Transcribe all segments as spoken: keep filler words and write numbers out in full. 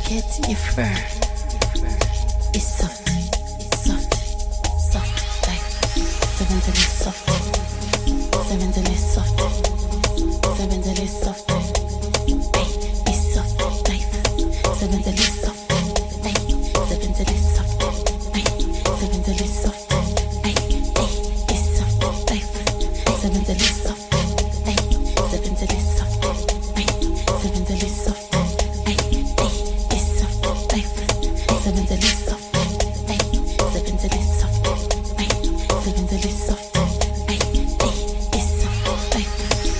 get your fur. It's soft, soft, soft life. Seven till it's soft, seven till it's soft, seven till it's soft. Hey, it's soft life. Seven till it's soft, hey, seven till it's soft, hey, seven till it's soft, hey, hey, it's soft life. Seven till it's soft, hey, seven till it's soft, hey, seven till it's soft, hey, hey, it's soft life. Seven till it's soft, hey, seven till it's soft, hey, seven till it's soft, hey, hey, it's soft life.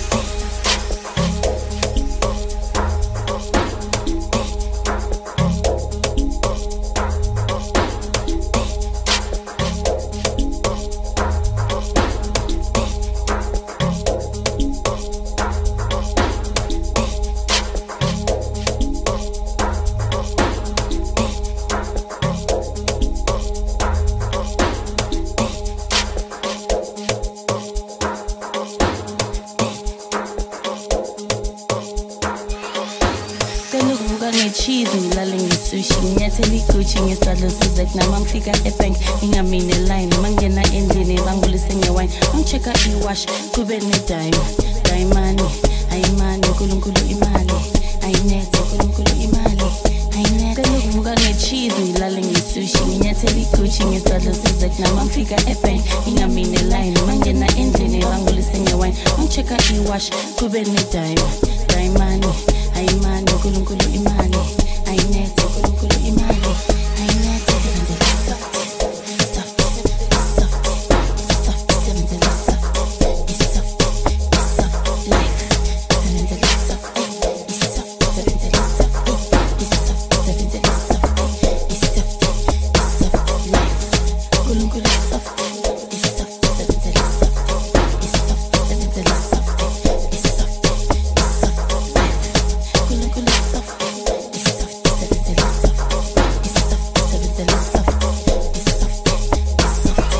Cheese ngilale ngisushi nginyathela iguchi ngesidlo sizek namangifika ebank ngingamine line mangena endlini bangulise ngewine ngichecka iwash kube nedime diamond ayimani uNkulunkulu imali ayinethe uNkulunkulu imali ayinethe ukuvuka ngecheese ngilale ngisushi nginyathela iguchi ngesidlo sizek namangifika ebank ngingamine line mangena endlini bangulise ngewine ngichecka iwash kube nedime diamond ayimani uNkulunkulu imali ayinethe uNkulunkulu imali ayinethe soft soft soft soft seven till it's soft it's soft it's soft life seven till it's soft it's soft seven till it's soft it's soft seven till it's soft it's soft it's soft life uNkulunkulu soft it's soft seven till it's soft it's soft seven till it's soft it's soft it's soft life uNkulunkulu soft it's soft seven till it's soft it's soft seven till it's soft it's soft it's soft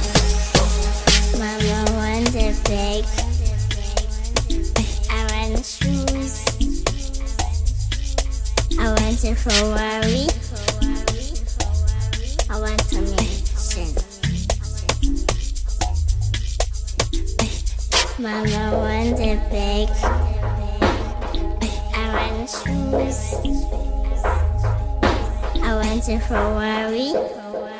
Mama want a bag. I want shoes. I want a Ferrari. I want a mansion. Mama want a bag. I want shoes. I want a Ferrari.